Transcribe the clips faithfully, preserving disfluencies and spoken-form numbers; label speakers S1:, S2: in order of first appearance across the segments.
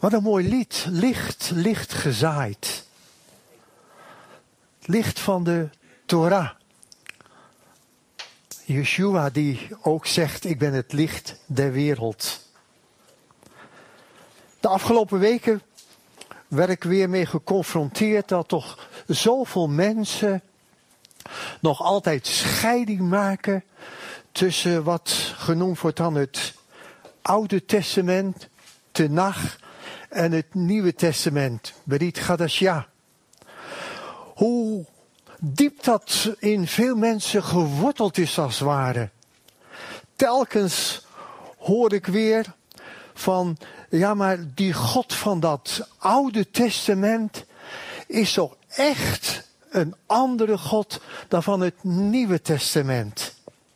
S1: Wat een mooi lied. Licht, licht gezaaid. Licht van de Torah. Yeshua die ook zegt, ik ben het licht der wereld. De afgelopen weken werd ik weer mee geconfronteerd dat toch zoveel mensen nog altijd scheiding maken tussen wat genoemd wordt dan het Oude Testament, Tenach, en het Nieuwe Testament, Berit Chadashah. Hoe diep dat in veel mensen geworteld is als het ware. Telkens hoor ik weer van, ja maar die God van dat Oude Testament is toch echt een andere God dan van het Nieuwe Testament.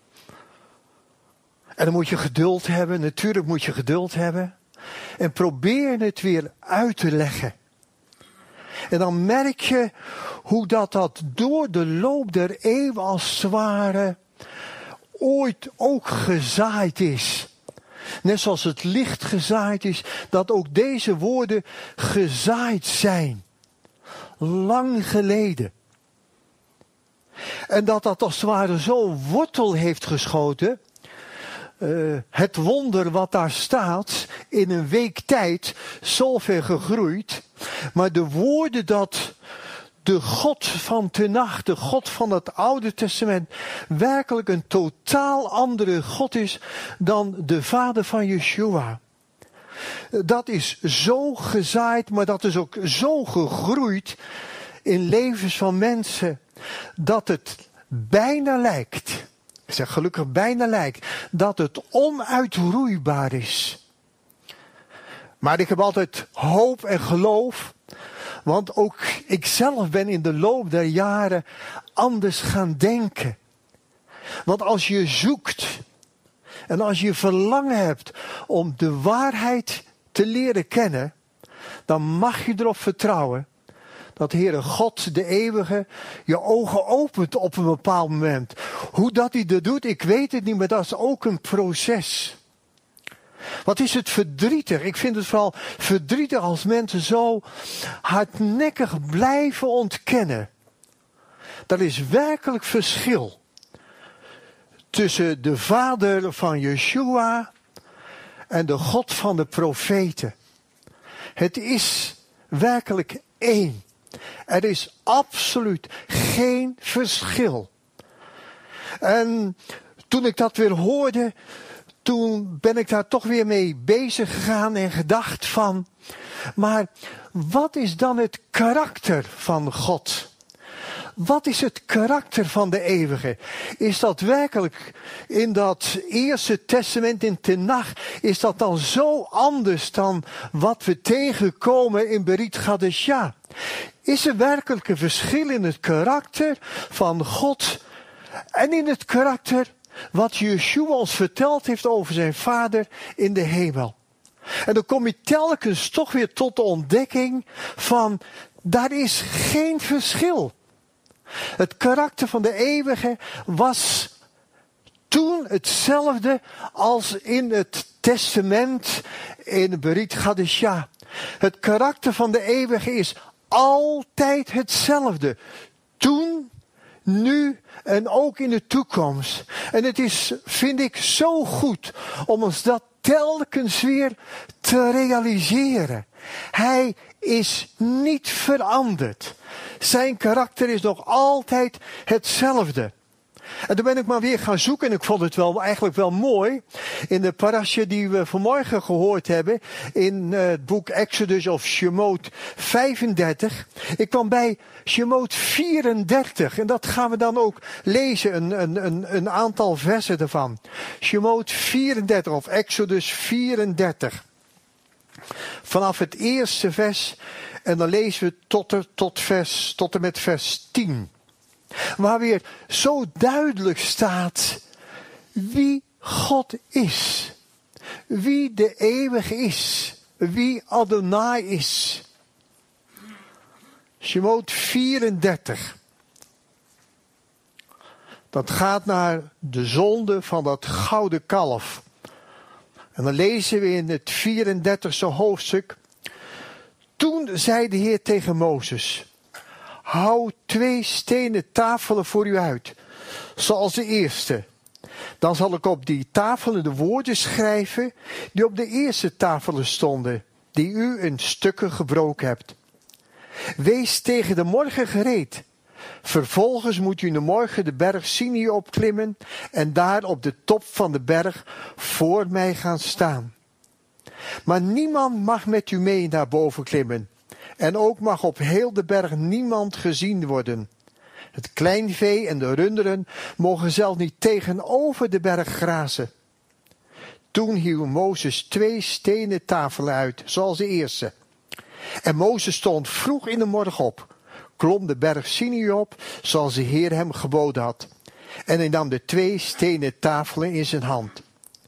S1: En dan moet je geduld hebben, natuurlijk moet je geduld hebben. En probeer het weer uit te leggen. En dan merk je hoe dat, dat door de loop der eeuwen als het ware ooit ook gezaaid is. Net zoals het licht gezaaid is, dat ook deze woorden gezaaid zijn. Lang geleden. En dat dat als het ware zo wortel heeft geschoten. Uh, het wonder wat daar staat, in een week tijd, zo ver gegroeid. Maar de woorden dat de God van Tenach, de God van het Oude Testament, werkelijk een totaal andere God is dan de vader van Yeshua. Dat is zo gezaaid, maar dat is ook zo gegroeid in levens van mensen, dat het bijna lijkt, ik zeg gelukkig bijna lijkt, dat het onuitroeibaar is. Maar ik heb altijd hoop en geloof, want ook ik zelf ben in de loop der jaren anders gaan denken. Want als je zoekt en als je verlangen hebt om de waarheid te leren kennen, dan mag je erop vertrouwen dat de Heere God, de eeuwige, je ogen opent op een bepaald moment. Hoe dat hij dat doet, ik weet het niet, maar dat is ook een proces. Wat is het verdrietig? Ik vind het vooral verdrietig als mensen zo hardnekkig blijven ontkennen. Er is werkelijk verschil tussen de vader van Yeshua en de God van de profeten. Het is werkelijk één. Er is absoluut geen verschil. En toen ik dat weer hoorde, toen ben ik daar toch weer mee bezig gegaan en gedacht van, maar wat is dan het karakter van God? Wat is het karakter van de eeuwige? Is dat werkelijk in dat eerste testament in Tenach, is dat dan zo anders dan wat we tegenkomen in Berit Chadashah? Is er werkelijk een verschil in het karakter van God en in het karakter wat Yeshua ons verteld heeft over zijn vader in de hemel? En dan kom je telkens toch weer tot de ontdekking van, daar is geen verschil. Het karakter van de eeuwige was toen hetzelfde als in het testament in Berit Chadashah. Het karakter van de eeuwige is altijd hetzelfde. Toen, nu en ook in de toekomst. En het is, vind ik, zo goed om ons dat telkens weer te realiseren. Hij is niet veranderd. Zijn karakter is nog altijd hetzelfde. En toen ben ik maar weer gaan zoeken en ik vond het wel eigenlijk wel mooi. In de parasha die we vanmorgen gehoord hebben. In het boek Exodus of Shemot vijfendertig. Ik kwam bij Shemot vierendertig. En dat gaan we dan ook lezen. Een, een, een, een aantal versen ervan. Shemot vierendertig of Exodus vierendertig. Vanaf het eerste vers. En dan lezen we tot, er, tot, vers, tot en met vers tien. Waar weer zo duidelijk staat wie God is. Wie de eeuwige is. Wie Adonai is. Shemot vierendertig. Dat gaat naar de zonde van dat gouden kalf. En dan lezen we in het vierendertigste hoofdstuk Toen zei de Heer tegen Mozes: hou twee stenen tafelen voor u uit, zoals de eerste. Dan zal ik op die tafelen de woorden schrijven die op de eerste tafelen stonden, die u in stukken gebroken hebt. Wees tegen de morgen gereed. Vervolgens moet u in de morgen de berg Sinai opklimmen en daar op de top van de berg voor mij gaan staan. Maar niemand mag met u mee naar boven klimmen. En ook mag op heel de berg niemand gezien worden. Het kleinvee en de runderen mogen zelf niet tegenover de berg grazen. Toen hieuw Mozes twee stenen tafelen uit, zoals de eerste. En Mozes stond vroeg in de morgen op, klom de berg Sinai op, zoals de Heer hem geboden had. En hij nam de twee stenen tafelen in zijn hand.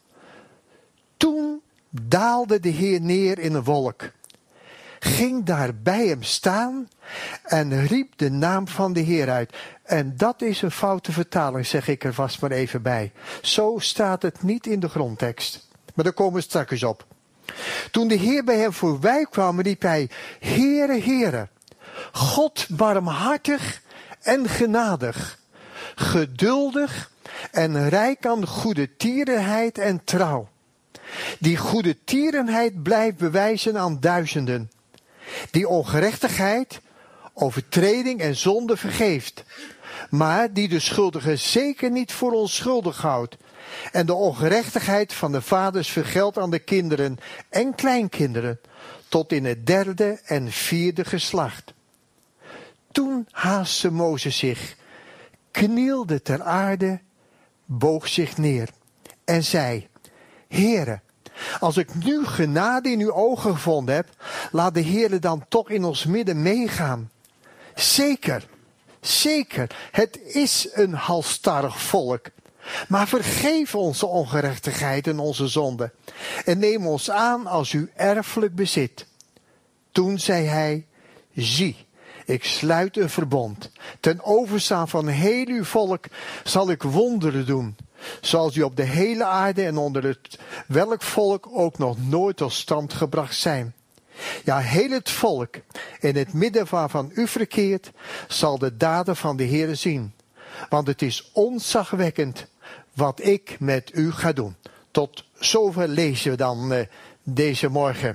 S1: Toen daalde de Heer neer in een wolk, ging daar bij hem staan en riep de naam van de Heer uit. En dat is een foute vertaling, zeg ik er vast maar even bij. Zo staat het niet in de grondtekst. Maar daar komen we straks op. Toen de Heer bij hem voorbij kwam, riep hij: Heere, Heere, God barmhartig en genadig, geduldig en rijk aan goede tierenheid en trouw. Die goede tierenheid blijft bewijzen aan duizenden. Die ongerechtigheid, overtreding en zonde vergeeft. Maar die de schuldige zeker niet voor onschuldig houdt. En de ongerechtigheid van de vaders vergeldt aan de kinderen en kleinkinderen. Tot in het derde en vierde geslacht. Toen haastte Mozes zich, knielde ter aarde, boog zich neer en zei: Heere, als ik nu genade in uw ogen gevonden heb, laat de Heere dan toch in ons midden meegaan. Zeker, zeker, het is een halsstarrig volk. Maar vergeef onze ongerechtigheid en onze zonde. En neem ons aan als uw erfelijk bezit. Toen zei hij: zie, ik sluit een verbond. Ten overstaan van heel uw volk zal ik wonderen doen. Zoals u op de hele aarde en onder het welk volk ook nog nooit tot stand gebracht zijn. Ja, heel het volk in het midden waarvan u verkeert, zal de daden van de Heere zien. Want het is ontzagwekkend wat ik met u ga doen. Tot zover lezen we dan uh, deze morgen.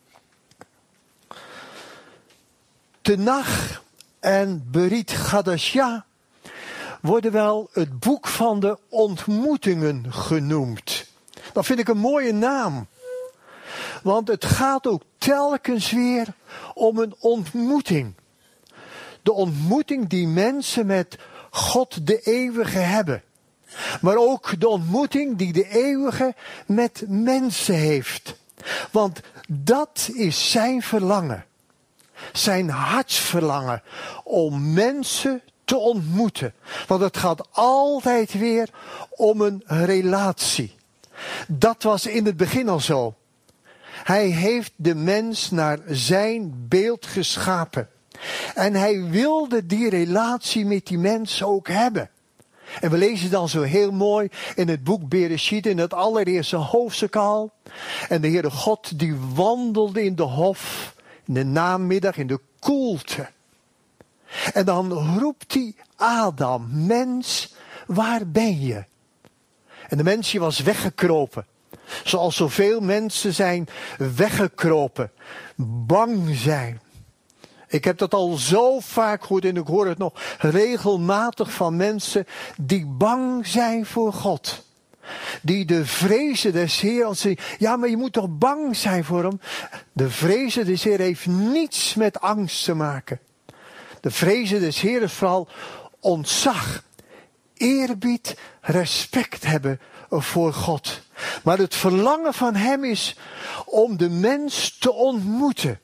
S1: Tenach en Berit Chadashah worden wel het boek van de ontmoetingen genoemd. Dat vind ik een mooie naam. Want het gaat ook telkens weer om een ontmoeting. De ontmoeting die mensen met God de Eeuwige hebben. Maar ook de ontmoeting die de Eeuwige met mensen heeft. Want dat is zijn verlangen. Zijn hartsverlangen om mensen te ontmoeten. Want het gaat altijd weer om een relatie. Dat was in het begin al zo. Hij heeft de mens naar zijn beeld geschapen. En hij wilde die relatie met die mens ook hebben. En we lezen dan zo heel mooi in het boek Bereshit, in het allereerste hoofdstuk al. En de Heere God die wandelde in de hof, in de namiddag, in de koelte. En dan roept hij Adam: mens, waar ben je? En de mens die was weggekropen. Zoals zoveel mensen zijn weggekropen. Bang zijn. Ik heb dat al zo vaak gehoord en ik hoor het nog regelmatig van mensen die bang zijn voor God. Die de vrezen des Heeren zeggen: ja, maar je moet toch bang zijn voor hem? De vrezen des Heeren heeft niets met angst te maken. De vrezen des Heeren is vooral ontzag, eerbied, respect hebben voor God. Maar het verlangen van hem is om de mens te ontmoeten.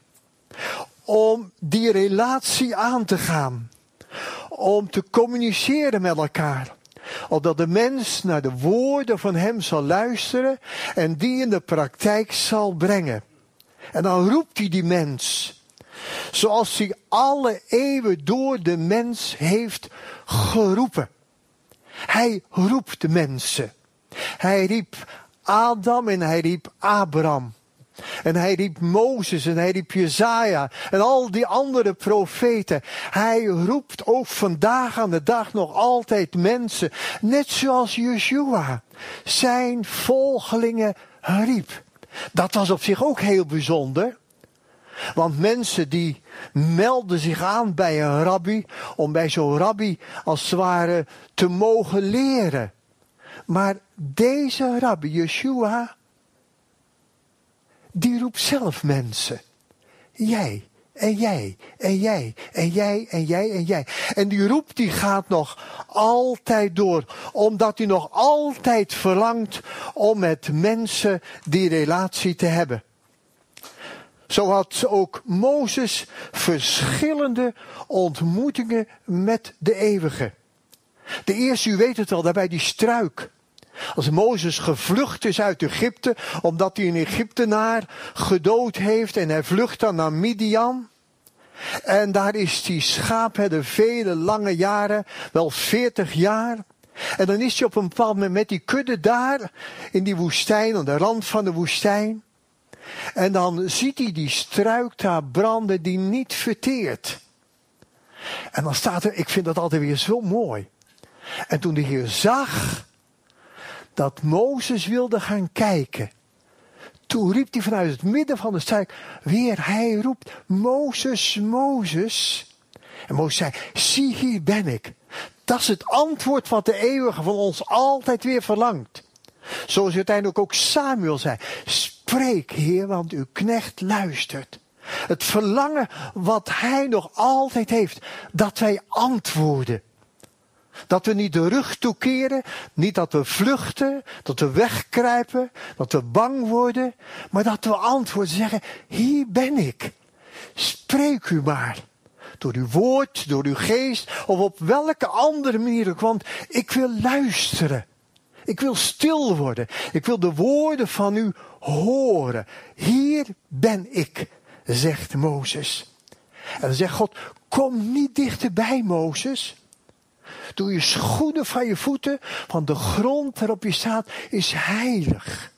S1: Om die relatie aan te gaan. Om te communiceren met elkaar. Opdat de mens naar de woorden van hem zal luisteren en die in de praktijk zal brengen. En dan roept hij die mens. Zoals hij alle eeuwen door de mens heeft geroepen. Hij roept de mensen. Hij riep Adam en hij riep Abraham. En hij riep Mozes en hij riep Jesaja en al die andere profeten. Hij roept ook vandaag aan de dag nog altijd mensen, net zoals Yeshua, zijn volgelingen riep. Dat was op zich ook heel bijzonder. Want mensen die melden zich aan bij een rabbi, om bij zo'n rabbi als het ware te mogen leren. Maar deze rabbi, Yeshua, die roept zelf mensen. Jij, en jij, en jij, en jij, en jij, en jij. En die roep die gaat nog altijd door. Omdat hij nog altijd verlangt om met mensen die relatie te hebben. Zo had ook Mozes verschillende ontmoetingen met de eeuwige. De eerste, u weet het al, daarbij die struik. Als Mozes gevlucht is uit Egypte, omdat hij een Egyptenaar gedood heeft en hij vlucht dan naar Midian. En daar is die schaapherder vele lange jaren, wel veertig jaar. En dan is hij op een bepaald moment met die kudde daar in die woestijn, aan de rand van de woestijn. En dan ziet hij die struik daar branden die niet verteert. En dan staat er, ik vind dat altijd weer zo mooi. En toen de Heer zag dat Mozes wilde gaan kijken, toen riep hij vanuit het midden van de struik weer, hij roept, Mozes, Mozes. En Mozes zei, zie hier ben ik. Dat is het antwoord wat de eeuwige van ons altijd weer verlangt. Zoals uiteindelijk ook Samuel zei, spreek Heer, want uw knecht luistert. Het verlangen wat hij nog altijd heeft, dat wij antwoorden. Dat we niet de rug toekeren, niet dat we vluchten, dat we wegkruipen, dat we bang worden. Maar dat we antwoorden, zeggen, hier ben ik. Spreek u maar. Door uw woord, door uw geest of op welke andere manier ook. Want ik wil luisteren. Ik wil stil worden. Ik wil de woorden van u horen. Hier ben ik, zegt Mozes. En dan zegt God, kom niet dichterbij, Mozes. Doe je schoenen van je voeten, want de grond waarop je staat is heilig.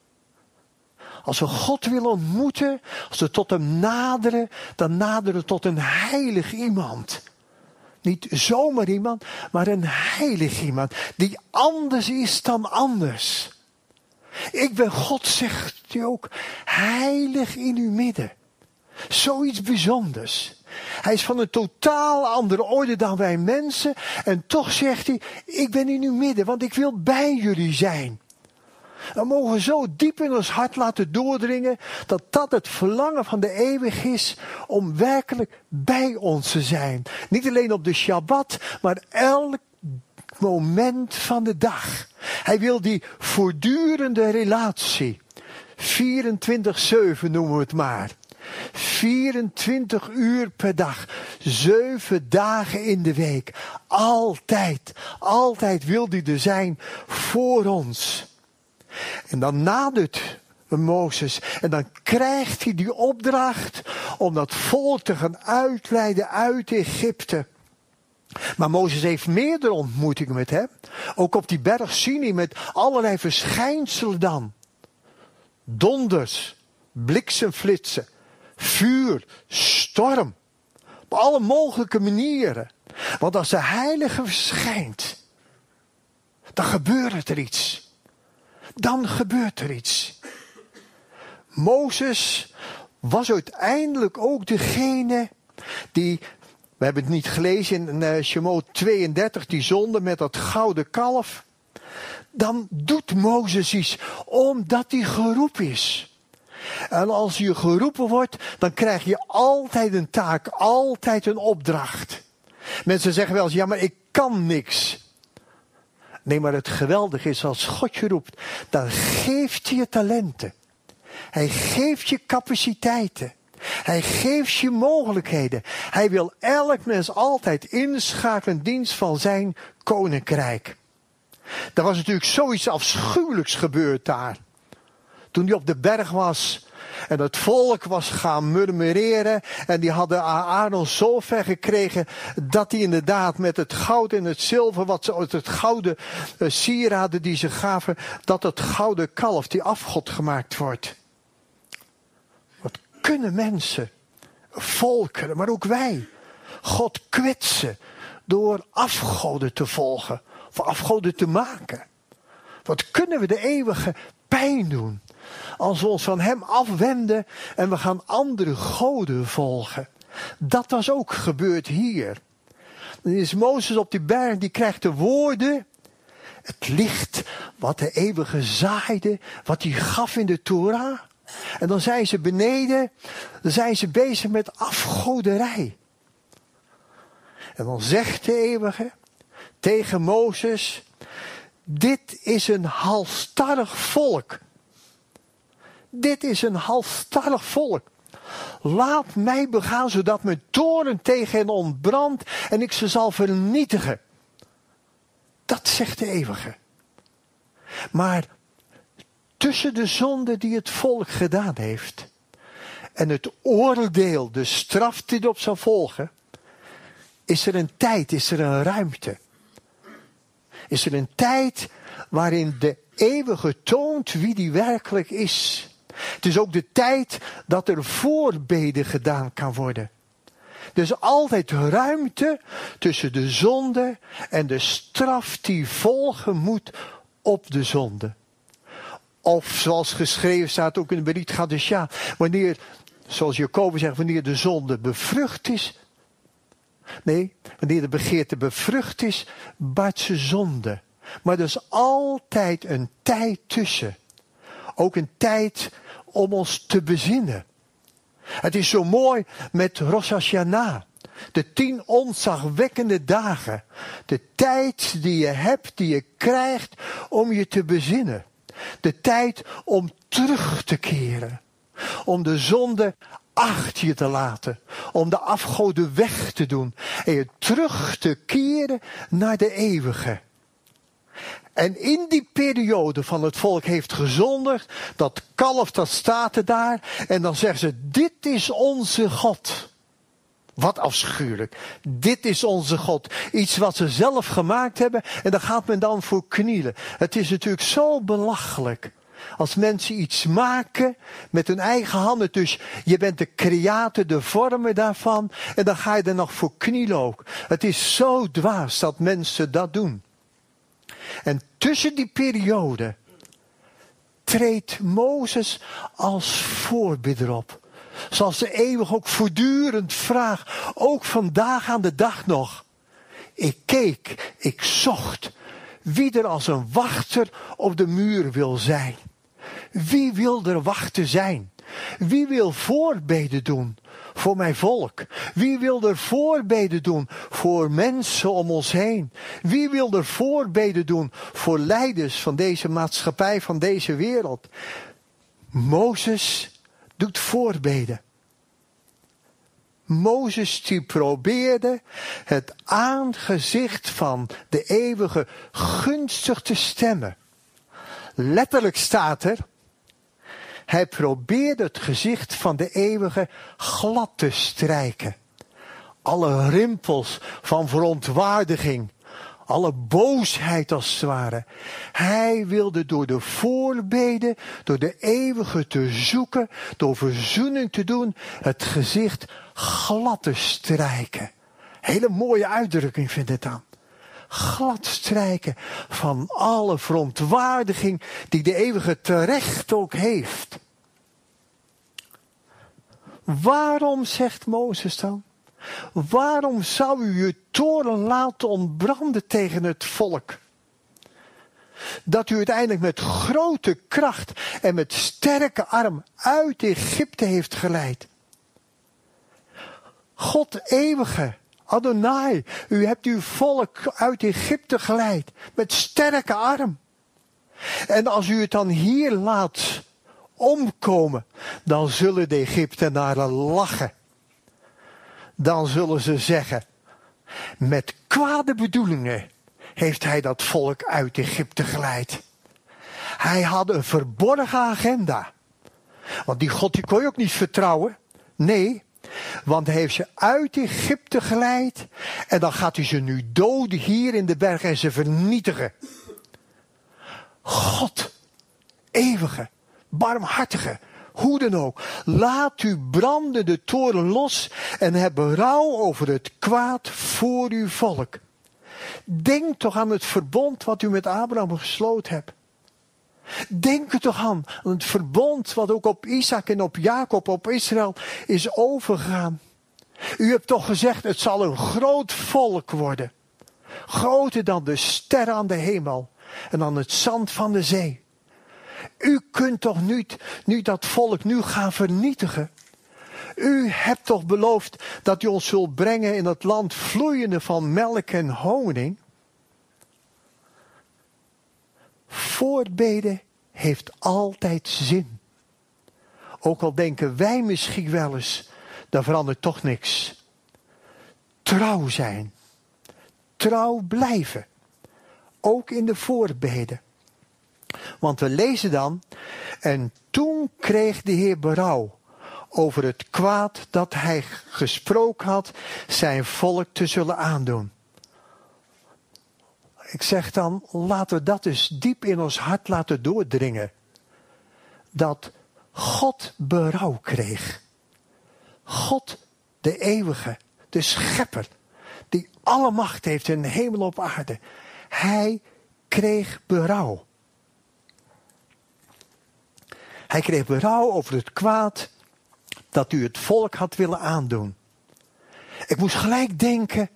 S1: Als we God willen ontmoeten, als we tot hem naderen, dan naderen we tot een heilig iemand. Niet zomaar iemand, maar een heilig iemand. Die anders is dan anders. Ik ben God, zegt hij ook, heilig in uw midden. Zoiets bijzonders. Hij is van een totaal andere orde dan wij mensen. En toch zegt hij, ik ben in uw midden, want ik wil bij jullie zijn. We mogen zo diep in ons hart laten doordringen, dat dat het verlangen van de eeuwig is, om werkelijk bij ons te zijn. Niet alleen op de Shabbat, maar elk moment van de dag. Hij wil die voortdurende relatie. vierentwintig zeven noemen we het maar. vierentwintig uur per dag. Zeven dagen in de week. Altijd, altijd wil hij er zijn voor ons. En dan nadert Mozes. En dan krijgt hij die opdracht om dat volk te gaan uitleiden uit Egypte. Maar Mozes heeft meerdere ontmoetingen met hem. Ook op die berg Sinai met allerlei verschijnselen dan. Donders, bliksemflitsen, vuur, storm. Op alle mogelijke manieren. Want als de heilige verschijnt, dan gebeurt er iets. Dan gebeurt er iets. Mozes was uiteindelijk ook degene die, we hebben het niet gelezen in uh, Shemot tweeëndertig, die zonde met dat gouden kalf. Dan doet Mozes iets, omdat hij geroepen is. En als je geroepen wordt, dan krijg je altijd een taak, altijd een opdracht. Mensen zeggen wel eens, ja maar ik kan niks. Nee, maar het geweldige is, als God je roept, dan geeft hij je talenten. Hij geeft je capaciteiten. Hij geeft je mogelijkheden. Hij wil elk mens altijd inschakelen in dienst van zijn koninkrijk. Er was natuurlijk zoiets afschuwelijks gebeurd daar. Toen hij op de berg was en het volk was gaan murmureren. En die hadden Aaron zo ver gekregen dat hij inderdaad met het goud en het zilver, wat ze, het gouden uh, sieraden die ze gaven, dat het gouden kalf, die afgod gemaakt wordt. kunnen mensen, volkeren, maar ook wij, God kwetsen door afgoden te volgen of afgoden te maken? Wat kunnen we de eeuwige pijn doen als we ons van hem afwenden en we gaan andere goden volgen? Dat was ook gebeurd hier. Dan is Mozes op die berg, die krijgt de woorden, het licht wat de eeuwige zaaide, wat hij gaf in de Torah. En dan zijn ze beneden, dan zijn ze bezig met afgoderij. En dan zegt de eeuwige tegen Mozes, dit is een halstarrig volk. Dit is een halstarrig volk. Laat mij begaan, zodat mijn toorn tegen hen ontbrandt en ik ze zal vernietigen. Dat zegt de eeuwige. Maar tussen de zonde die het volk gedaan heeft en het oordeel, de straf die erop zal volgen, is er een tijd, is er een ruimte. Is er een tijd waarin de eeuwige toont wie die werkelijk is. Het is ook de tijd dat er voorbeden gedaan kan worden. Er is altijd ruimte tussen de zonde en de straf die volgen moet op de zonde. Of zoals geschreven staat ook in de Berit Gadesha, wanneer, zoals Jacobus zegt, wanneer de zonde bevrucht is. Nee, wanneer de begeerte bevrucht is, baart ze zonde. Maar er is altijd een tijd tussen. Ook een tijd om ons te bezinnen. Het is zo mooi met Rosh Hashanah. De tien ontzagwekkende dagen. De tijd die je hebt, die je krijgt om je te bezinnen. De tijd om terug te keren. Om de zonde achter je te laten. Om de afgoden weg te doen. En je terug te keren naar de eeuwige. En in die periode van het volk heeft gezondigd, dat kalf dat staat er daar. En dan zeggen ze, dit is onze God. Wat afschuwelijk. Dit is onze God. Iets wat ze zelf gemaakt hebben en daar gaat men dan voor knielen. Het is natuurlijk zo belachelijk. Als mensen iets maken met hun eigen handen. Dus je bent de creator, de vormer daarvan. En dan ga je er nog voor knielen ook. Het is zo dwaas dat mensen dat doen. En tussen die periode treedt Mozes als voorbidder op. Zoals de eeuwig ook voortdurend vraagt, ook vandaag aan de dag nog. Ik keek, ik zocht, wie er als een wachter op de muur wil zijn. Wie wil er wachter zijn? Wie wil voorbeden doen voor mijn volk? Wie wil er voorbeden doen voor mensen om ons heen? Wie wil er voorbeden doen voor leiders van deze maatschappij, van deze wereld? Mozes doet voorbeden. Mozes die probeerde het aangezicht van de eeuwige gunstig te stemmen. Letterlijk staat er, hij probeerde het gezicht van de eeuwige glad te strijken. Alle rimpels van verontwaardiging, alle boosheid als het ware. Hij wilde door de voorbeden, door de eeuwige te zoeken, door verzoening te doen, het gezicht glad te strijken. Hele mooie uitdrukking vind ik dan. Glad strijken van alle verontwaardiging die de eeuwige terecht ook heeft. Waarom, zegt Mozes dan? Waarom zou u uw toorn laten ontbranden tegen het volk? Dat u uiteindelijk met grote kracht en met sterke arm uit Egypte heeft geleid. God eeuwige, Adonai, u hebt uw volk uit Egypte geleid met sterke arm. En als u het dan hier laat omkomen, dan zullen de Egyptenaren lachen. Dan zullen ze zeggen, met kwade bedoelingen heeft hij dat volk uit Egypte geleid. Hij had een verborgen agenda. Want die God die kon je ook niet vertrouwen. Nee, want hij heeft ze uit Egypte geleid. En dan gaat hij ze nu doden hier in de berg en ze vernietigen. God, eeuwige, barmhartige, Hoe dan ook, laat uw brandende toorn los en heb berouw over het kwaad voor uw volk. Denk toch aan het verbond wat u met Abraham gesloten hebt. Denk er toch aan, aan het verbond wat ook op Isaac en op Jacob, op Israël is overgegaan. U hebt toch gezegd, het zal een groot volk worden. Groter dan de sterren aan de hemel en dan het zand van de zee. U kunt toch niet, nu dat volk nu gaan vernietigen. U hebt toch beloofd dat u ons zult brengen in het land vloeiende van melk en honing. Voorbeden heeft altijd zin. Ook al denken wij misschien wel eens, daar verandert toch niks. Trouw zijn. Trouw blijven. Ook in de voorbeden. Want we lezen dan, en toen kreeg de Heer berouw over het kwaad dat hij gesproken had zijn volk te zullen aandoen. Ik zeg dan, laten we dat dus diep in ons hart laten doordringen. Dat God berouw kreeg. God, de eeuwige, de schepper, die alle macht heeft in de hemel op aarde. Hij kreeg berouw. Hij kreeg berouw over het kwaad dat u het volk had willen aandoen. Ik moest gelijk denken,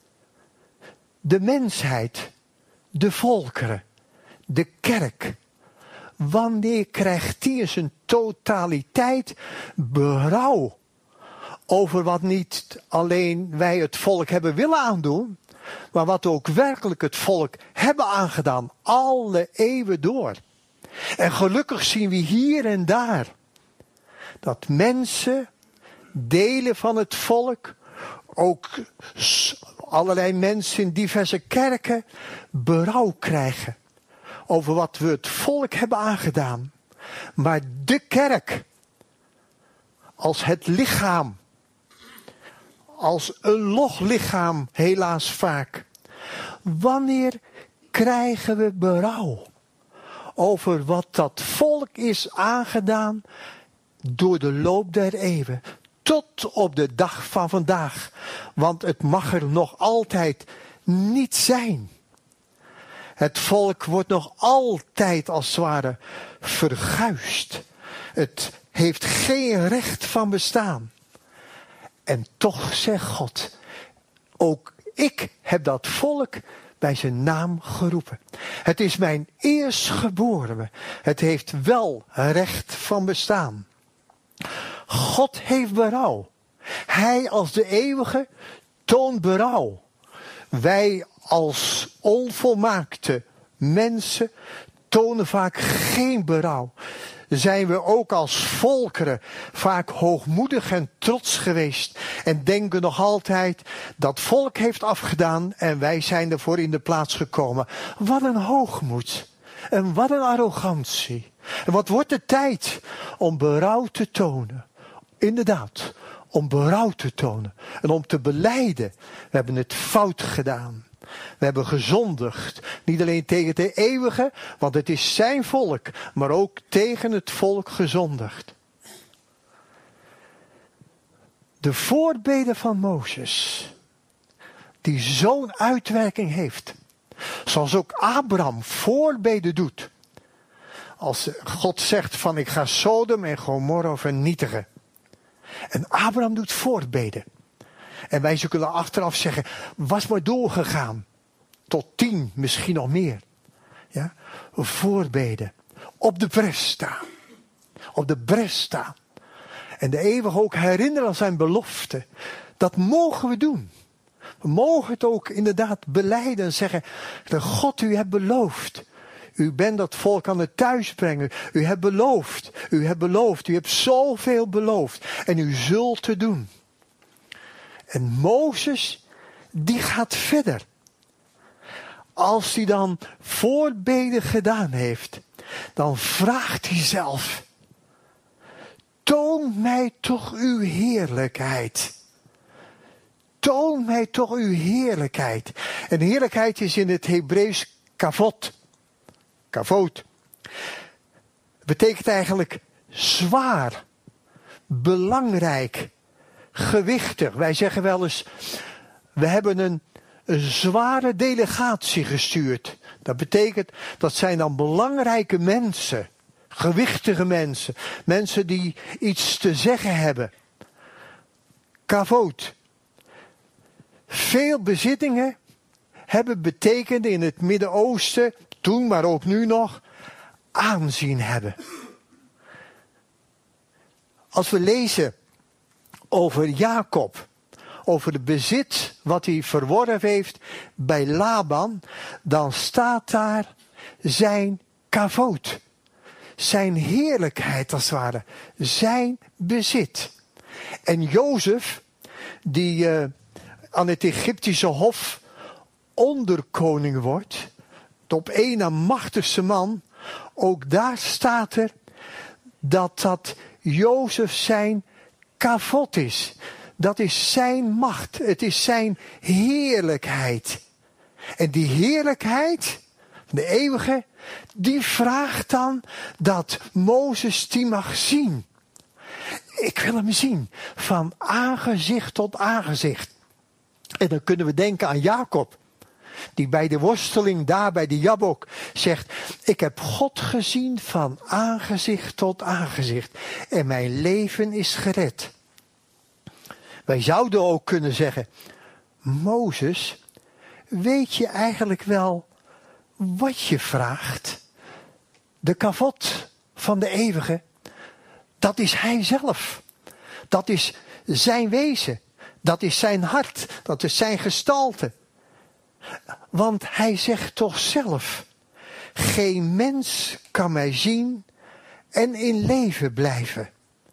S1: de mensheid, de volkeren, de kerk. Wanneer krijgt die in zijn totaliteit berouw over wat niet alleen wij het volk hebben willen aandoen, maar wat ook werkelijk het volk hebben aangedaan, alle eeuwen door. En gelukkig zien we hier en daar dat mensen, delen van het volk, ook allerlei mensen in diverse kerken, berouw krijgen over wat we het volk hebben aangedaan. Maar de kerk, als het lichaam, als een loglichaam helaas vaak, wanneer krijgen we berouw over wat dat volk is aangedaan door de loop der eeuwen, tot op de dag van vandaag. Want het mag er nog altijd niet zijn. Het volk wordt nog altijd als het ware verguisd. Het heeft geen recht van bestaan. En toch zegt God, ook ik heb dat volk bij zijn naam geroepen. Het is mijn eerstgeborene. Het heeft wel recht van bestaan. God heeft berouw. Hij als de eeuwige toont berouw. Wij als onvolmaakte mensen tonen vaak geen berouw. Zijn we ook als volkeren vaak hoogmoedig en trots geweest. En denken nog altijd dat volk heeft afgedaan en wij zijn ervoor in de plaats gekomen. Wat een hoogmoed. En wat een arrogantie. En wat wordt de tijd om berouw te tonen. Inderdaad, om berouw te tonen. En om te belijden. We hebben het fout gedaan. We hebben gezondigd. Niet alleen tegen de eeuwige, want het is zijn volk. Maar ook tegen het volk gezondigd. De voorbeden van Mozes. Die zo'n uitwerking heeft. Zoals ook Abraham voorbeden doet. Als God zegt van ik ga Sodom en Gomorra vernietigen. En Abraham doet voorbeden. En wij zullen achteraf zeggen, was maar doorgegaan. Tot tien, misschien nog meer. Ja? Voorbeden. Op de bres staan. Op de bres staan. En de eeuwige ook herinneren aan zijn belofte. Dat mogen we doen. We mogen het ook inderdaad belijden en zeggen, de God u hebt beloofd. U bent dat volk aan het thuisbrengen. U hebt beloofd. U hebt beloofd. U hebt zoveel beloofd. En u zult het doen. En Mozes, die gaat verder. Als hij dan voorbeden gedaan heeft, dan vraagt hij zelf, toon mij toch uw heerlijkheid. Toon mij toch uw heerlijkheid. En heerlijkheid is in het Hebreeuws kavod. Kavod. Betekent eigenlijk zwaar, belangrijk, gewichtig. Wij zeggen wel eens, we hebben een, een zware delegatie gestuurd. Dat betekent, dat zijn dan belangrijke mensen, gewichtige mensen, mensen die iets te zeggen hebben. Kavod. Veel bezittingen hebben betekend in het Midden-Oosten, toen maar ook nu nog, aanzien hebben. Als we lezen over Jacob, over het bezit wat hij verworven heeft bij Laban, dan staat daar zijn kavod, zijn heerlijkheid als het ware, zijn bezit. En Jozef, die uh, aan het Egyptische hof onderkoning wordt, de op één na machtigste man, ook daar staat er dat dat Jozef zijn kavod is. Dat is zijn macht, het is zijn heerlijkheid. En die heerlijkheid, de eeuwige, die vraagt dan dat Mozes die mag zien. Ik wil hem zien, van aangezicht tot aangezicht. En dan kunnen we denken aan Jacob, die bij de worsteling daar bij de Jabok zegt, ik heb God gezien van aangezicht tot aangezicht en mijn leven is gered. Wij zouden ook kunnen zeggen, Mozes, weet je eigenlijk wel wat je vraagt? De kavod van de eeuwige, dat is hij zelf. Dat is zijn wezen. Dat is zijn hart. Dat is zijn gestalte. Want hij zegt toch zelf, geen mens kan mij zien en in leven blijven.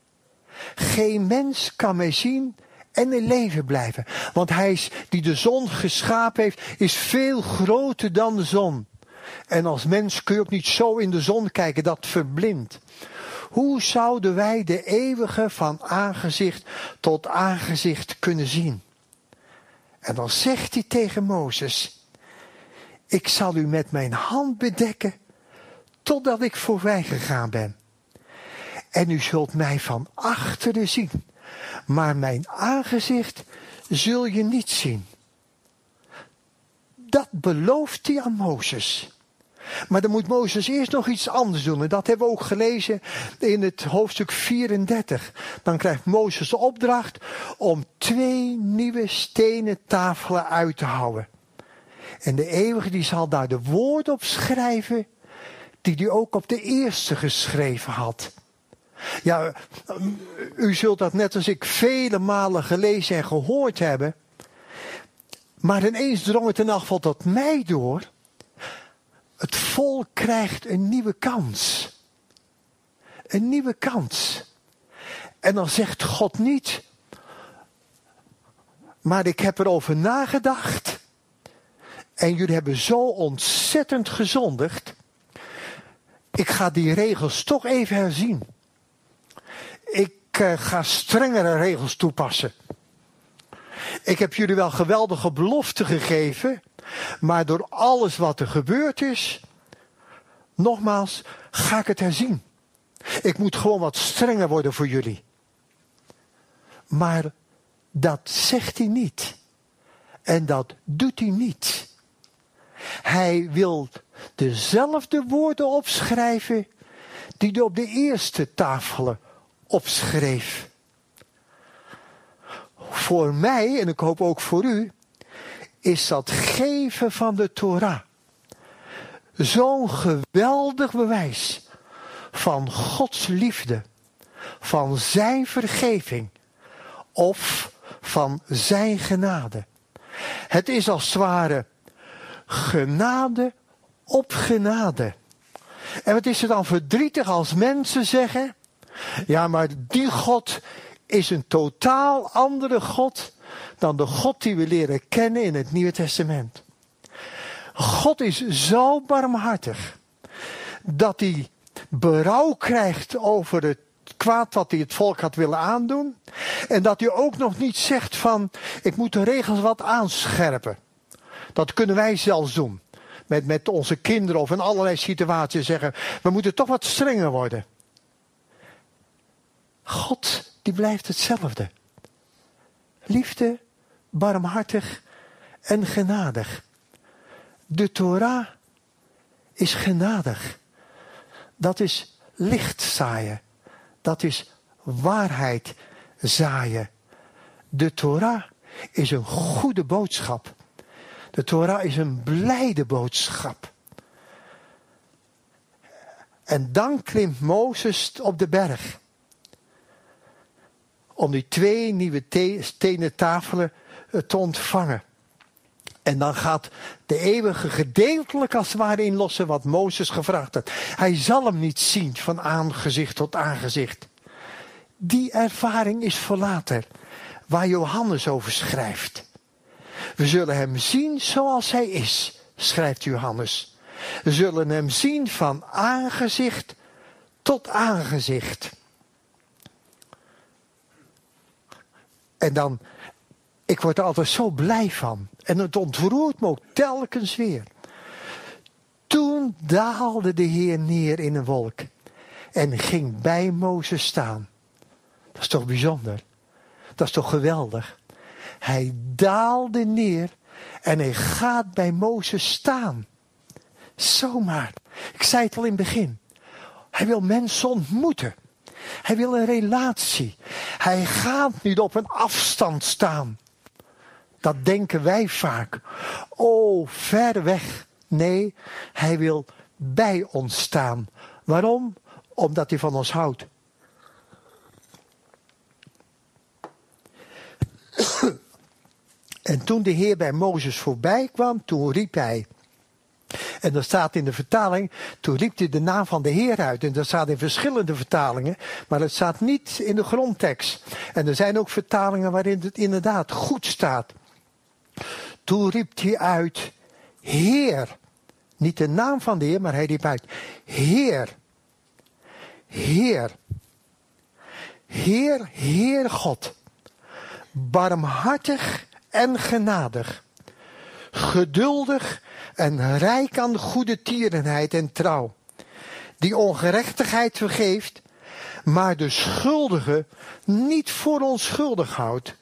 S1: Geen mens kan mij zien en in leven blijven. Want hij is, die de zon geschapen heeft, is veel groter dan de zon. En als mens kun je ook niet zo in de zon kijken, dat verblindt. Hoe zouden wij de eeuwige van aangezicht tot aangezicht kunnen zien? En dan zegt hij tegen Mozes, ik zal u met mijn hand bedekken, totdat ik voorbij gegaan ben. En u zult mij van achteren zien, maar mijn aangezicht zul je niet zien. Dat belooft hij aan Mozes. Maar dan moet Mozes eerst nog iets anders doen. En dat hebben we ook gelezen in het hoofdstuk vierendertig. Dan krijgt Mozes de opdracht om twee nieuwe stenen tafelen uit te houden. En de eeuwige die zal daar de woorden op schrijven die hij ook op de eerste geschreven had. Ja, u zult dat net als ik vele malen gelezen en gehoord hebben. Maar ineens drong het in elk geval tot mij door. Het volk krijgt een nieuwe kans. Een nieuwe kans. En dan zegt God niet, maar ik heb erover nagedacht. En jullie hebben zo ontzettend gezondigd. Ik ga die regels toch even herzien. Ik uh, ga strengere regels toepassen. Ik heb jullie wel geweldige beloften gegeven. Maar door alles wat er gebeurd is, nogmaals, ga ik het herzien. Ik moet gewoon wat strenger worden voor jullie. Maar dat zegt hij niet. En dat doet hij niet. Hij wil dezelfde woorden opschrijven die hij op de eerste tafelen opschreef. Voor mij, en ik hoop ook voor u, is dat geven van de Torah zo'n geweldig bewijs van Gods liefde, van zijn vergeving of van zijn genade. Het is als het ware genade op genade. En wat is er dan verdrietig als mensen zeggen, ja, maar die God is een totaal andere God dan de God die we leren kennen in het Nieuwe Testament. God is zo barmhartig dat hij berouw krijgt over het kwaad wat hij het volk had willen aandoen. En dat hij ook nog niet zegt van, ik moet de regels wat aanscherpen. Dat kunnen wij zelfs doen. Met, met onze kinderen of in allerlei situaties zeggen, we moeten toch wat strenger worden. God, die blijft hetzelfde. Liefde, barmhartig en genadig. De Torah is genadig. Dat is licht zaaien. Dat is waarheid zaaien. De Torah is een goede boodschap. De Torah is een blijde boodschap. En dan klimt Mozes op de berg. Om die twee nieuwe stenen tafelen te ontvangen. En dan gaat de eeuwige gedeeltelijk als het ware inlossen wat Mozes gevraagd had. Hij zal hem niet zien van aangezicht tot aangezicht. Die ervaring is voor later. Waar Johannes over schrijft. We zullen hem zien zoals hij is, schrijft Johannes. We zullen hem zien van aangezicht tot aangezicht. En dan, ik word er altijd zo blij van. En het ontroert me ook telkens weer. Toen daalde de Heer neer in een wolk. En ging bij Mozes staan. Dat is toch bijzonder. Dat is toch geweldig. Hij daalde neer. En hij gaat bij Mozes staan. Zomaar. Ik zei het al in het begin. Hij wil mensen ontmoeten. Hij wil een relatie. Hij gaat niet op een afstand staan. Dat denken wij vaak. Oh, ver weg. Nee, hij wil bij ons staan. Waarom? Omdat hij van ons houdt. En toen de Heer bij Mozes voorbij kwam, toen riep hij. En dat staat in de vertaling, toen riep hij de naam van de Heer uit. En dat staat in verschillende vertalingen, maar het staat niet in de grondtekst. En er zijn ook vertalingen waarin het inderdaad goed staat. Toen riep hij uit, Heer. Niet de naam van de Heer, maar hij riep uit, Heer. Heer. Heer, Heer God. Barmhartig en genadig. Geduldig en rijk aan goede tierenheid en trouw. Die ongerechtigheid vergeeft, maar de schuldige niet voor onschuldig houdt.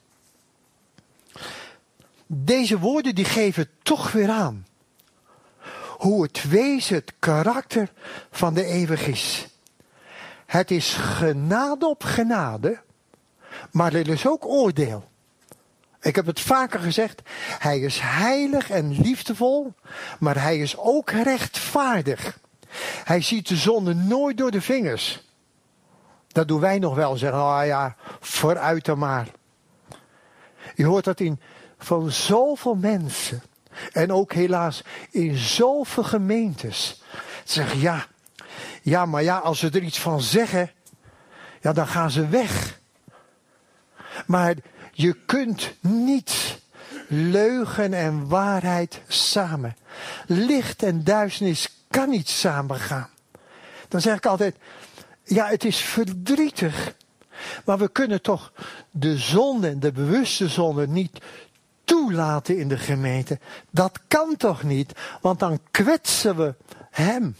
S1: Deze woorden die geven toch weer aan. Hoe het wezen, het karakter van de eeuwig is. Het is genade op genade, maar er is ook oordeel. Ik heb het vaker gezegd, hij is heilig en liefdevol, maar hij is ook rechtvaardig. Hij ziet de zonde nooit door de vingers. Dat doen wij nog wel, zeggen, oh ja, vooruit dan maar. Je hoort dat in van zoveel mensen, en ook helaas in zoveel gemeentes. Ze zeggen, ja, ja, maar ja, als ze er iets van zeggen, ja, dan gaan ze weg. Maar je kunt niet leugen en waarheid samen. Licht en duisternis kan niet samengaan. Dan zeg ik altijd, ja, het is verdrietig. Maar we kunnen toch de zonde en de bewuste zonde niet toelaten in de gemeente. Dat kan toch niet, want dan kwetsen we hem.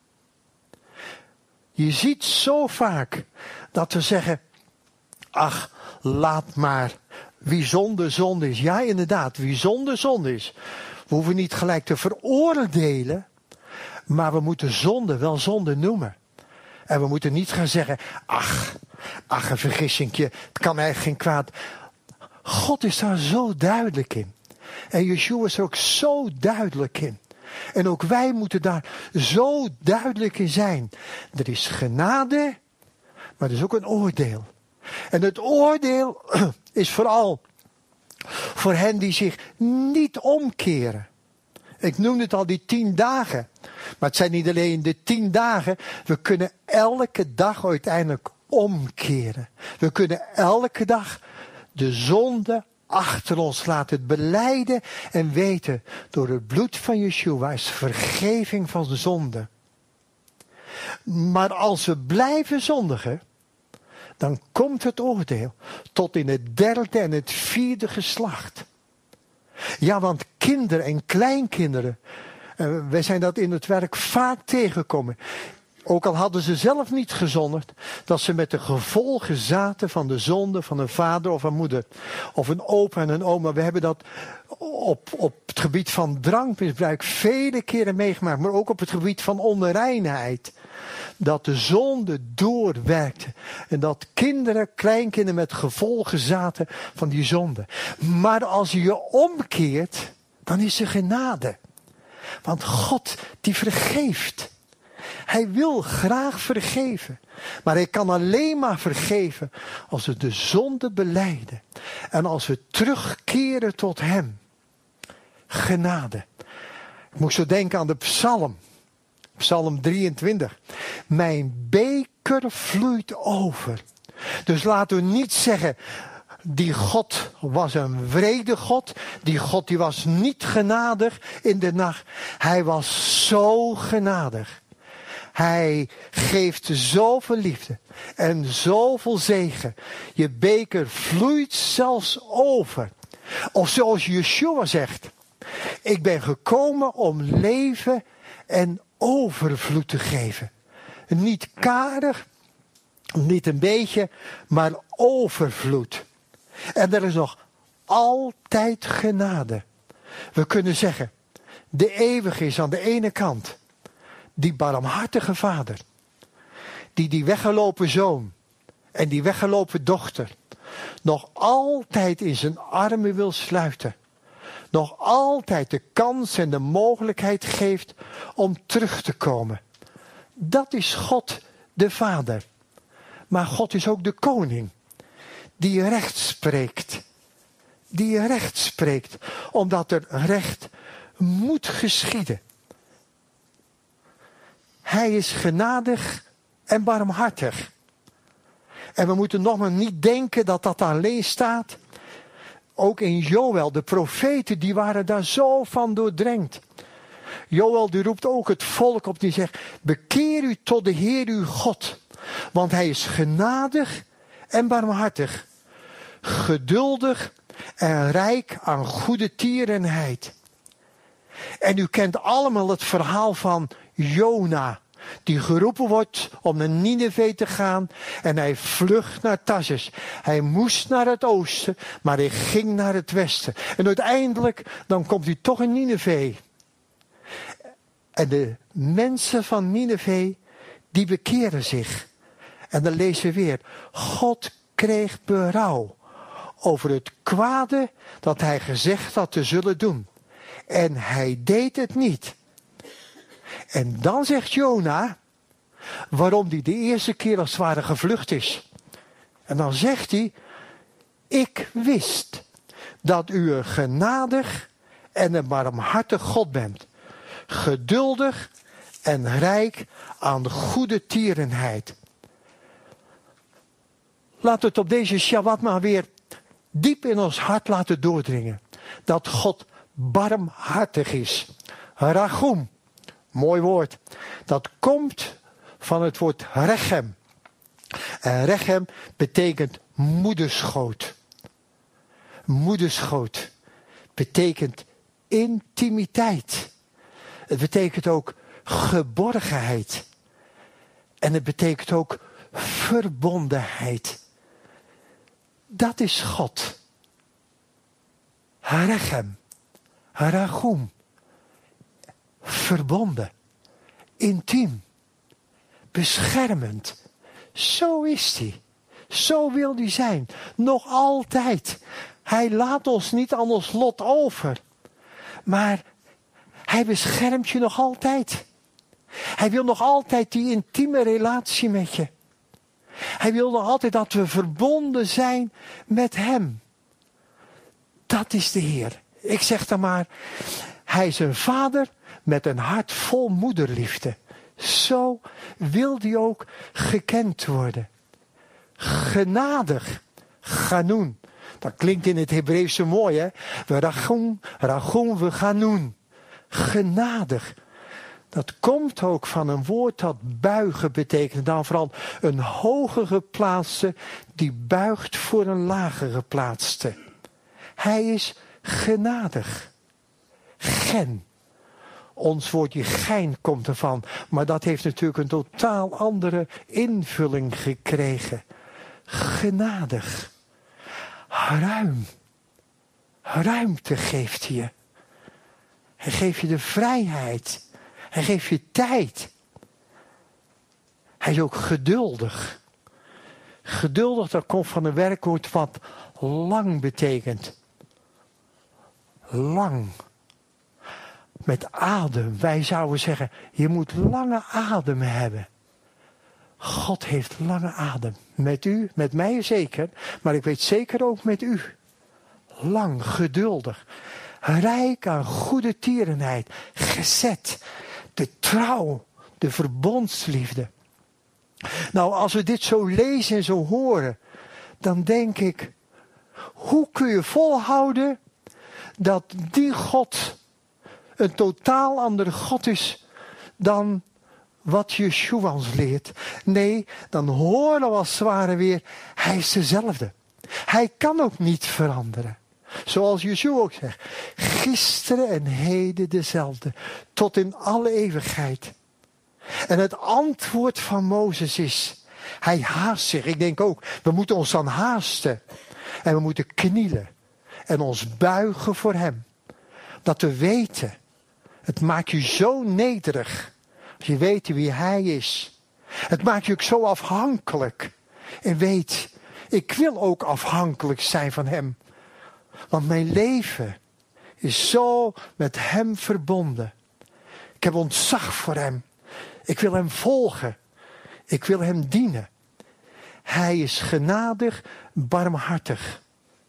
S1: Je ziet zo vaak dat we zeggen, ach, laat maar. Wie zonde, zonde is. Ja, inderdaad, wie zonde, zonde is. We hoeven niet gelijk te veroordelen, maar we moeten zonde wel zonde noemen. En we moeten niet gaan zeggen, ach, ach, een vergissingje, het kan eigenlijk geen kwaad. God is daar zo duidelijk in. En Yeshua is er ook zo duidelijk in. En ook wij moeten daar zo duidelijk in zijn. Er is genade, maar er is ook een oordeel. En het oordeel is vooral voor hen die zich niet omkeren. Ik noemde het al, die tien dagen. Maar het zijn niet alleen de tien dagen. We kunnen elke dag uiteindelijk omkeren. We kunnen elke dag de zonde achter ons laten belijden en weten, door het bloed van Yeshua is vergeving van de zonde. Maar als we blijven zondigen, dan komt het oordeel tot in het derde en het vierde geslacht. Ja, want kinderen en kleinkinderen, uh, wij zijn dat in het werk vaak tegengekomen. Ook al hadden ze zelf niet gezondigd, dat ze met de gevolgen zaten van de zonde van een vader of een moeder. Of een opa en een oma. We hebben dat op, op het gebied van drankmisbruik vele keren meegemaakt. Maar ook op het gebied van onreinheid. Dat de zonde doorwerkte. En dat kinderen, kleinkinderen met gevolgen zaten van die zonde. Maar als je je omkeert, dan is er genade. Want God die vergeeft. Hij wil graag vergeven. Maar hij kan alleen maar vergeven als we de zonde belijden. En als we terugkeren tot hem. Genade. Ik moest zo denken aan de psalm. Psalm drieëntwintig. Mijn beker vloeit over. Dus laten we niet zeggen, die God was een wrede God. Die God die was niet genadig in de nacht. Hij was zo genadig. Hij geeft zoveel liefde en zoveel zegen. Je beker vloeit zelfs over. Of zoals Yeshua zegt. Ik ben gekomen om leven en overvloed te geven. Niet karig, niet een beetje, maar overvloed. En er is nog altijd genade. We kunnen zeggen, de eeuwige is aan de ene kant. Die barmhartige vader. Die die weggelopen zoon. En die weggelopen dochter. Nog altijd in zijn armen wil sluiten. Nog altijd de kans en de mogelijkheid geeft om terug te komen. Dat is God de Vader. Maar God is ook de koning. Die recht spreekt. Die recht spreekt. Omdat er recht moet geschieden. Hij is genadig en barmhartig. En we moeten nog maar niet denken dat dat alleen staat. Ook in Joël, de profeten, die waren daar zo van doordrenkt. Joël die roept ook het volk op, die zegt, bekeer u tot de Heer uw God. Want hij is genadig en barmhartig. Geduldig en rijk aan goede tierenheid. En u kent allemaal het verhaal van Jona. Die geroepen wordt om naar Nineve te gaan. En hij vlucht naar Tarsus. Hij moest naar het oosten. Maar hij ging naar het westen. En uiteindelijk dan komt hij toch in Nineve. En de mensen van Nineve. Die bekeren zich. En dan lezen we weer. God kreeg berouw. Over het kwade dat hij gezegd had te zullen doen. En hij deed het niet. En dan zegt Jona, waarom hij de eerste keer als het ware gevlucht is. En dan zegt hij, ik wist dat u een genadig en een barmhartig God bent. Geduldig en rijk aan goede tierenheid. Laten we het op deze Shabbat maar weer diep in ons hart laten doordringen. Dat God barmhartig is. Rachum. Mooi woord. Dat komt van het woord rechem. En rechem betekent moederschoot. Moederschoot betekent intimiteit. Het betekent ook geborgenheid. En het betekent ook verbondenheid. Dat is God. Rechem. Rachum. Verbonden. Intiem. Beschermend. Zo is hij. Zo wil hij zijn. Nog altijd. Hij laat ons niet aan ons lot over. Maar hij beschermt je nog altijd. Hij wil nog altijd die intieme relatie met je. Hij wil nog altijd dat we verbonden zijn met hem. Dat is de Heer. Ik zeg dan maar, hij is een vader met een hart vol moederliefde. Zo wil hij ook gekend worden. Genadig. Ganun. Dat klinkt in het Hebreeuws zo mooi, hè? We rachum, rachum, we ganun. Genadig. Dat komt ook van een woord dat buigen betekent. Dan vooral een hoger geplaatste die buigt voor een lager geplaatste. Hij is genadig. Gen. Ons woordje gein komt ervan. Maar dat heeft natuurlijk een totaal andere invulling gekregen. Genadig. Ruim. Ruimte geeft hij je. Hij geeft je de vrijheid. Hij geeft je tijd. Hij is ook geduldig. Geduldig, dat komt van een werkwoord wat lang betekent. Lang. Met adem. Wij zouden zeggen, je moet lange adem hebben. God heeft lange adem. Met u, met mij zeker. Maar ik weet zeker ook met u. Lang, geduldig. Rijk aan goede tierenheid. Gezet. De trouw. De verbondsliefde. Nou, als we dit zo lezen en zo horen. Dan denk ik. Hoe kun je volhouden. Dat die God. Een totaal andere God is. Dan wat Yeshua ons leert. Nee, dan horen we als het ware weer. Hij is dezelfde. Hij kan ook niet veranderen. Zoals Yeshua ook zegt. Gisteren en heden dezelfde. Tot in alle eeuwigheid. En het antwoord van Mozes is. Hij haast zich. Ik denk ook. We moeten ons dan haasten. En we moeten knielen. En ons buigen voor hem. Dat we weten. Het maakt je zo nederig. Als je weet wie hij is. Het maakt je ook zo afhankelijk. En weet. Ik wil ook afhankelijk zijn van hem. Want mijn leven is zo met hem verbonden. Ik heb ontzag voor hem. Ik wil hem volgen. Ik wil hem dienen. Hij is genadig, barmhartig.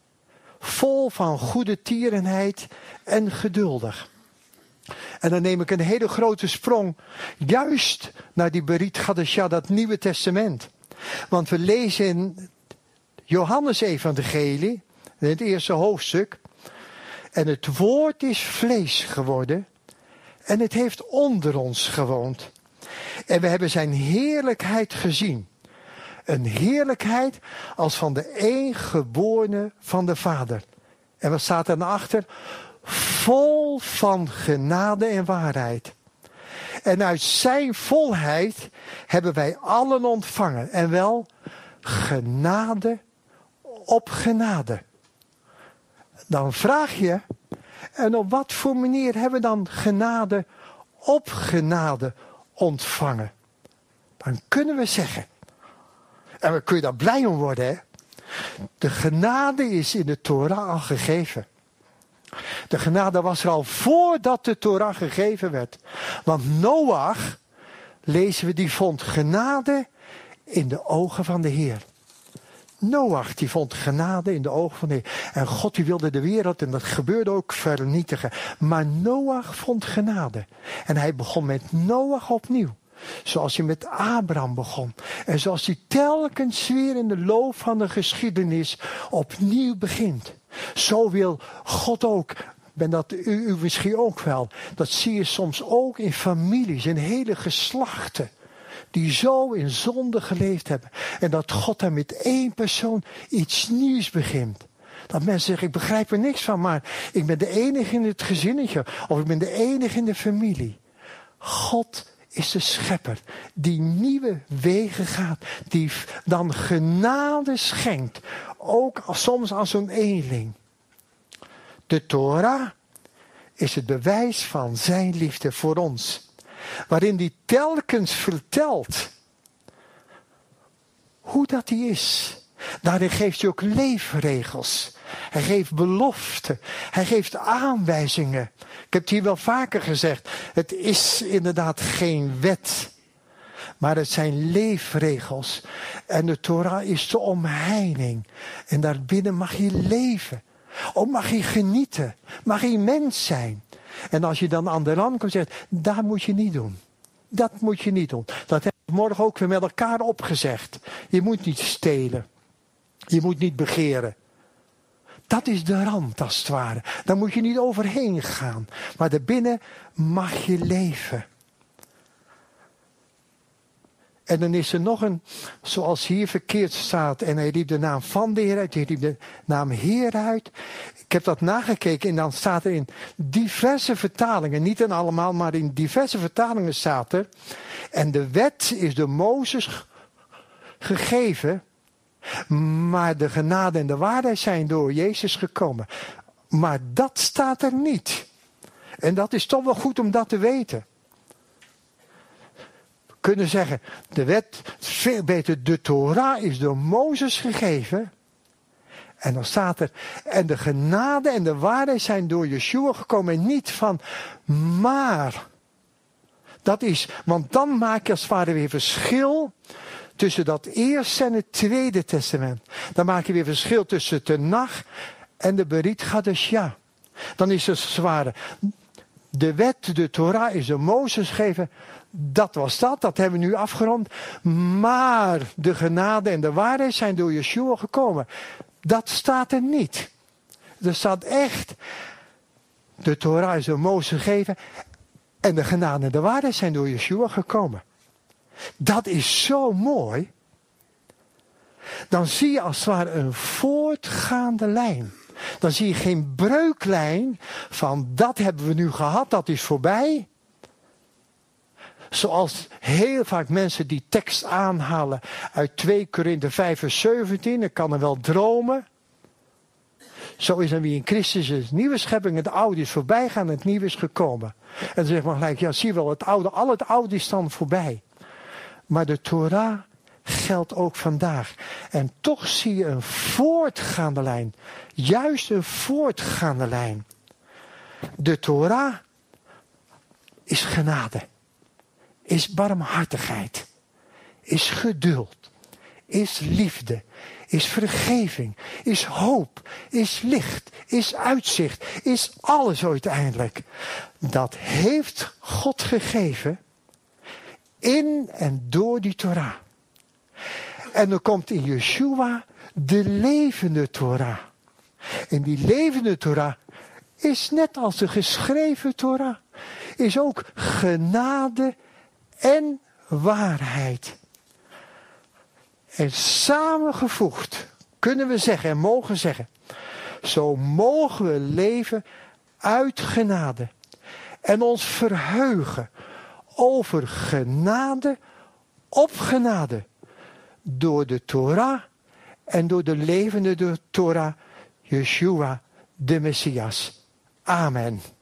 S1: Vol van goede tierenheid en geduldig. En dan neem ik een hele grote sprong. Juist naar die Berit Gadesha, dat Nieuwe Testament. Want we lezen in Johannes Evangelie. In het eerste hoofdstuk. En het woord is vlees geworden. En het heeft onder ons gewoond. En we hebben zijn heerlijkheid gezien. Een heerlijkheid als van de eengeborene van de Vader. En wat staat er naar achter? Vol van genade en waarheid. En uit zijn volheid hebben wij allen ontvangen. En wel genade op genade. Dan vraag je, en op wat voor manier hebben we dan genade op genade ontvangen? Dan kunnen we zeggen, en we kunnen daar blij om worden, hè? De genade is in de Torah al gegeven. De genade was er al voordat de Torah gegeven werd. Want Noach, lezen we, die vond genade in de ogen van de Heer. Noach, die vond genade in de ogen van de Heer. En God, die wilde de wereld, en dat gebeurde ook, vernietigen. Maar Noach vond genade. En hij begon met Noach opnieuw. Zoals hij met Abraham begon. En zoals hij telkens weer in de loop van de geschiedenis opnieuw begint. Zo wil God ook. Ben dat u, u misschien ook wel. Dat zie je soms ook in families, in hele geslachten. Die zo in zonde geleefd hebben. En dat God daar met één persoon iets nieuws begint. Dat mensen zeggen, ik begrijp er niks van, maar ik ben de enige in het gezinnetje. Of ik ben de enige in de familie. God is de schepper die nieuwe wegen gaat. Die dan genade schenkt. Ook als, soms als een eenling. De Torah is het bewijs van zijn liefde voor ons. Waarin hij telkens vertelt hoe dat hij is. Daarin geeft hij ook leefregels. Hij geeft beloften. Hij geeft aanwijzingen. Ik heb het hier wel vaker gezegd. Het is inderdaad geen wet. Maar het zijn leefregels. En de Torah is de omheining. En daarbinnen mag je leven. Ook mag je genieten. Mag je mens zijn. En als je dan aan de rand komt en zegt, dat moet je niet doen. Dat moet je niet doen. Dat hebben we morgen ook weer met elkaar opgezegd. Je moet niet stelen. Je moet niet begeren. Dat is de rand als het ware. Daar moet je niet overheen gaan. Maar daarbinnen mag je leven. En dan is er nog een, zoals hier verkeerd staat. En hij riep de naam van de Heer uit. Hij riep de naam Heer uit. Ik heb dat nagekeken en dan staat er in diverse vertalingen. Niet in allemaal, maar in diverse vertalingen staat er. En de wet is door Mozes gegeven. Maar de genade en de waarheid zijn door Jezus gekomen. Maar dat staat er niet. En dat is toch wel goed om dat te weten. We kunnen zeggen, de wet, veel beter, de Torah is door Mozes gegeven. En dan staat er, en de genade en de waarheid zijn door Yeshua gekomen. En niet van, maar. Dat is, want dan maak je als het ware weer verschil tussen dat eerste en het tweede testament. Dan maak je weer verschil tussen de Tenach en de Berit Chadashah. Dan is het als het ware, de wet, de Torah is door Mozes gegeven. Dat was dat, dat hebben we nu afgerond. Maar de genade en de waarheid zijn door Yeshua gekomen. Dat staat er niet. Er staat echt, de Torah is door Mozes gegeven. En de genade en de waarheid zijn door Yeshua gekomen. Dat is zo mooi. Dan zie je als het ware een voortgaande lijn. Dan zie je geen breuklijn van dat hebben we nu gehad, dat is voorbij. Zoals heel vaak mensen die tekst aanhalen uit twee Korinthe vijf vers zeventien. Ik kan er wel dromen. Zo is er wie in Christus is nieuwe schepping. Het oude is voorbij gaan en het nieuwe is gekomen. En dan zeg maar gelijk, ja zie je wel, het oude, al het oude is dan voorbij. Maar de Torah geldt ook vandaag. En toch zie je een voortgaande lijn. Juist een voortgaande lijn. De Torah is genade. Is barmhartigheid. Is geduld. Is liefde. Is vergeving. Is hoop. Is licht. Is uitzicht. Is alles uiteindelijk. Dat heeft God gegeven. In en door die Torah. En dan komt in Yeshua de levende Torah. En die levende Torah is net als de geschreven Torah. Is ook genade en waarheid. En samengevoegd kunnen we zeggen en mogen zeggen. Zo mogen we leven uit genade. En ons verheugen over genade op genade. Door de Torah en door de levende Torah, Yeshua, de Messias. Amen.